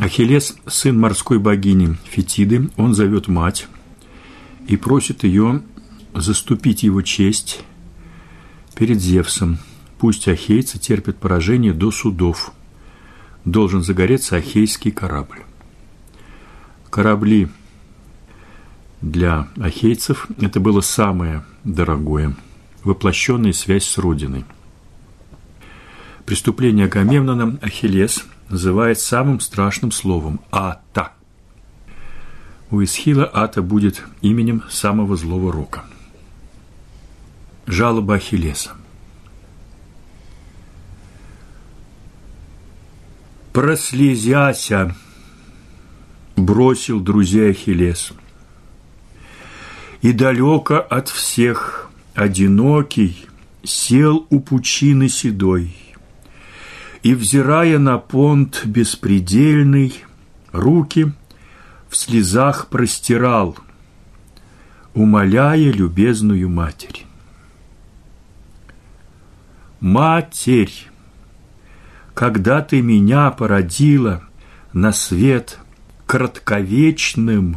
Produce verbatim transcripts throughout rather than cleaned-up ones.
Ахиллес, сын морской богини Фетиды, он зовет мать и просит ее заступить его честь перед Зевсом. Пусть ахейцы терпят поражение до судов. Должен загореться ахейский корабль. Корабли для ахейцев – это было самое дорогое, воплощенная связь с Родиной. Преступление Агамемнона Ахиллес называет самым страшным словом – Ата. У Эсхила Ата будет именем самого злого рока. Жалоба Ахиллеса. «Прослезяся, бросил друзей Ахиллес, и далеко от всех, одинокий, сел у пучины седой, и, взирая на понт беспредельный, руки в слезах простирал, умоляя любезную матерь. Матерь, когда ты меня породила на свет кратковечным,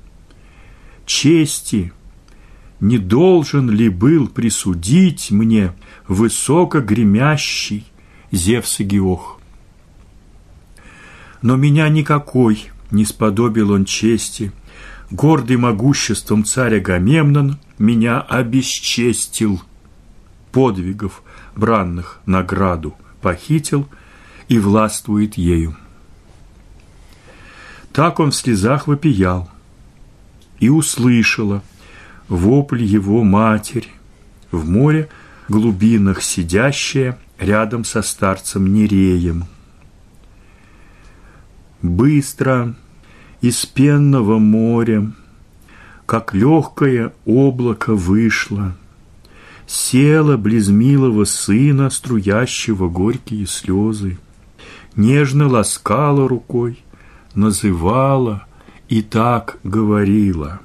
чести не должен ли был присудить мне высоко гремящий Зевс и Геох? Но меня никакой не сподобил он чести, гордый могуществом царь Агамемнон меня обесчестил, подвигов бранных награду похитил и властвует ею. Так он в слезах вопиял, и услышала вопль его матерь, в море глубинах сидящая рядом со старцем Нереем. Быстро из пенного моря, как легкое облако вышло, села близ милого сына, струящего горькие слезы, нежно ласкала рукой, называла и так говорила: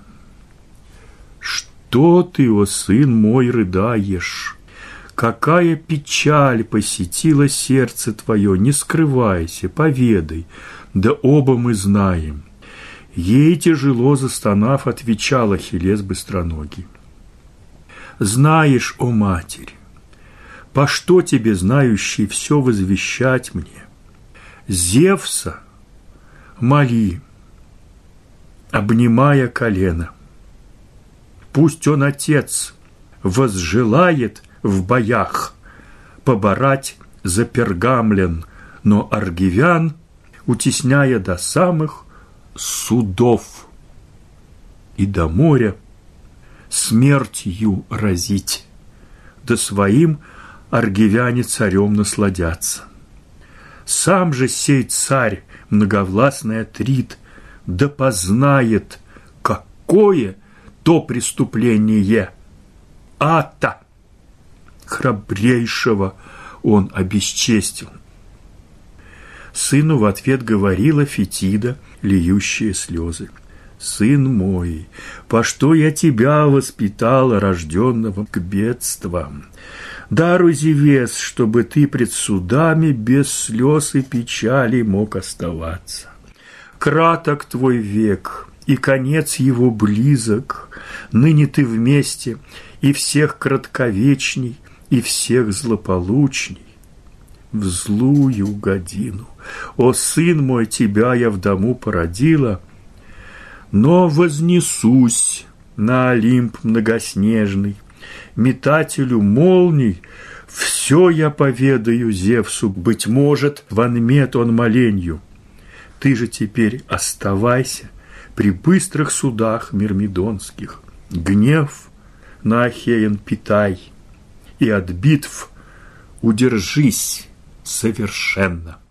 «Что ты, о сын мой, рыдаешь? Какая печаль посетила сердце твое? Не скрывайся, поведай, да оба мы знаем». Ей, тяжело застонав, отвечал Ахиллес быстроногий: «Знаешь, о матерь, по что тебе, знающий, все возвещать мне? Зевса моли, обнимая колено. Пусть он, отец, возжелает в боях поборать за Пергамлен, но аргивян, утесняя до самых судов и до моря, смертью разить, да своим аргивяне царем насладятся. Сам же сей царь, многовластный Атрит, да познает, какое то преступление Ата, храбрейшего, он обесчестил». Сыну в ответ говорила Фетида, льющая слезы: «Сын мой, по что я тебя воспитала, рожденного к бедствам? Даруй, Зевес, чтобы ты пред судами без слез и печали мог оставаться. Краток твой век, и конец его близок. Ныне ты вместе, и всех кратковечней, и всех злополучней. В злую годину, о сын мой, тебя я в дому породила, но вознесусь на Олимп многоснежный, метателю молний, все я поведаю Зевсу, быть может, в ответ он моленью. Ты же теперь оставайся при быстрых судах мирмидонских, гнев на Ахеян питай, и от битв удержись совершенно».